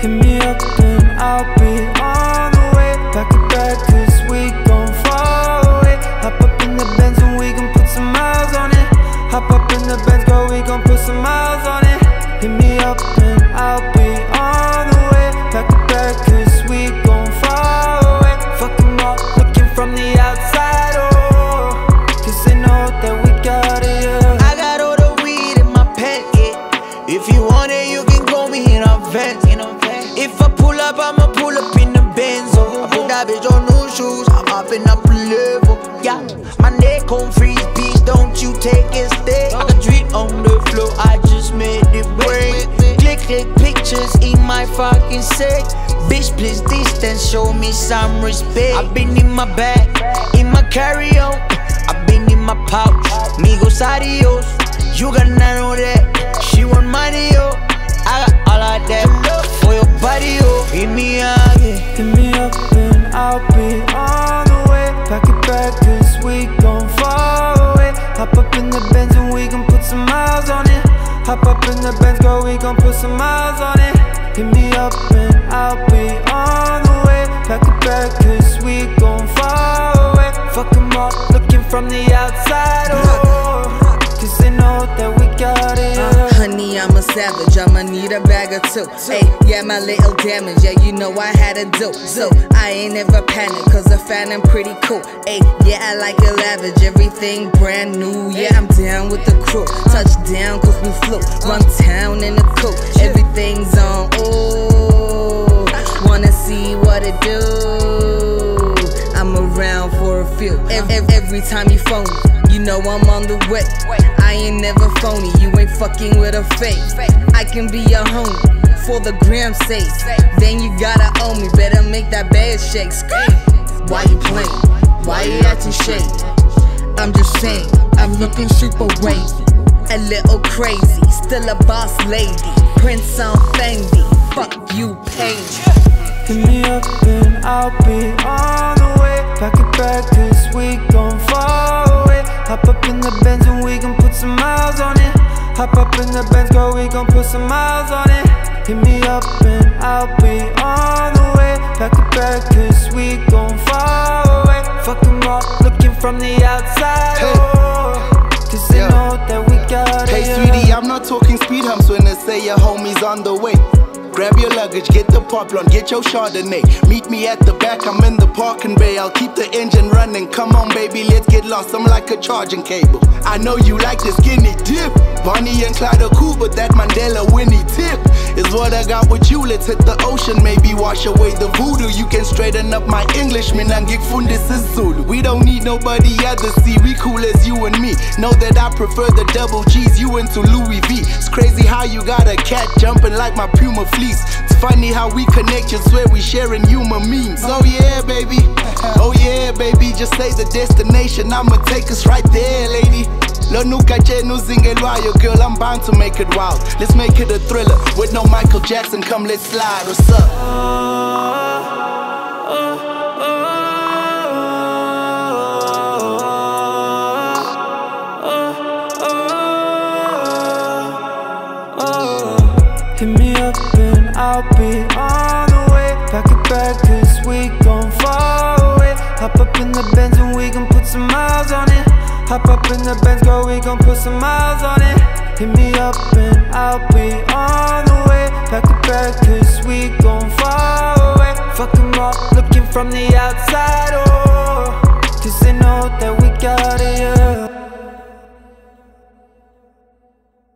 Hit me up and I'll be on the way. Back to back, cause we gon' far away. Hop up in the Benz and we gon' put some miles on it. Hop up in the Benz, girl, we gon' put some miles on it. Hit me up and I'll be on the way. Back to back, cause we gon' far away. Fuck them up, looking from the outside, oh, cause they know that we got it, yeah. I got all the weed in my pen, yeah. If you want it, you can call me in a Benz. If I pull up, I'ma pull up in the Benz. I put that bitch on new shoes, I'm up and up a level, yeah. My neck on freeze, bitch, don't you take it, stay. I got drip on the floor, I just made it break. Click pictures in my fucking set. Bitch, please distance, show me some respect. I've been in my bag, in my carry-on. I've been in my pouch, Migos adios. You got none of that, she want money, yo. I got all of that for your body, yo. Hit me up, yeah. Hit me up and I'll be on the way. Back it back, cause we gon' far away. Hop up in the Benz and we gon' put some miles on it. Hop up in the Benz, girl, we gon' put some miles on it. Hit me up and I'll be on the way. Back it back, cause we gon' far away. Fuck them up, looking from the outside, oh, cause they know that we got it, yeah. Honey, I'm a savage, I'ma need a bag or two. Hey, yeah, my little damage, yeah, you know I had to do. So, I ain't never panic, cause the fan I'm pretty cool. Hey, yeah, I like it lavish, everything brand new. Yeah, I'm down with the crew. Touchdown, cause we flew. Run town in the coupe, everything's on. Oh, wanna see what it do. I'm around for a few. Every time you phone me, you know I'm on the way. I ain't never phony, you ain't fucking with a fake. I can be your homie, for the gram's sake. Then you gotta own me, better make that bed shake. Why you playing? Why you acting shady? I'm just saying, I'm looking super wavy. A little crazy, still a boss lady. Prince on Fendi, fuck you, pay me. Hit me up and I'll be on the way. Back it back, cause we gon' far away. Hop up in the Benz and we gon' put some miles on it. Hop up in the Benz, girl, we gon' put some miles on it. Hit me up and I'll be on the way. Back it back, cause we gon' far away. Fuck them up, looking from the outside, oh, cause they know that we got it, Hey, yeah. sweetie, I'm not talking speed humps when I say your homie's on the way. Grab your luggage, get the pop blonde, get your Chardonnay. Meet me at the back, I'm in the parking bay. I'll keep the engine running. Come on, baby, let's get lost. I'm like a charging cable. I know you like the skinny dip. Bonnie and Clyde are cool, but that Mandela Winnie tip is what I got with you. Let's hit the ocean, maybe wash away the voodoo. You can straighten up my English, minangik fundis is Zulu. We don't need nobody other, see, we cool as you and me. Know that I prefer the double G's, you into Louis V. It's crazy how you got a cat jumping like my Puma fleece. It's funny how we connect, you swear we sharing humor memes. Oh yeah, baby, oh yeah, baby, just say the destination, I'ma take us right there, lady. Lonuka Jenu Zingelwayo, girl, I'm bound to make it wild. Let's make it a thriller, with no Michael Jackson, come let's slide, what's up? Hit me up and I'll be on the way. Back it back, cause we gon' far away. Hop up in the Benz and we gon' put some miles on it. Hop up in the Benz, girl, we gon' put some miles on it. Hit me up and I'll be on the way. Back to back, cause we gon' far away. Fuck them up, looking from the outside.